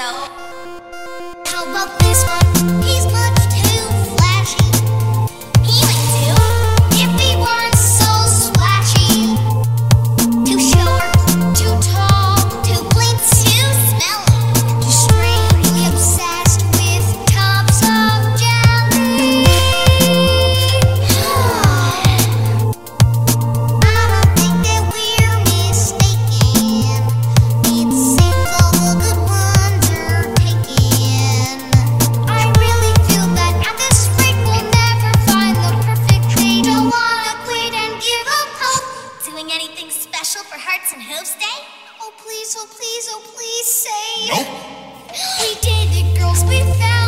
How about this one? He's much too flashy. He might do if he weren't so splashy. Too short, too tall, too plain, too smelly, too strangely obsessed with tubs of jelly. I don't think that we're mistaken. It seems all the good ones are taken. I really feel that at this rate we'll never find the perfect date. Don't wanna quit and give up hope. Doing anything special for Hearts and Hooves Day? Oh please, oh please, oh please say. Nope. We did it, girls, we found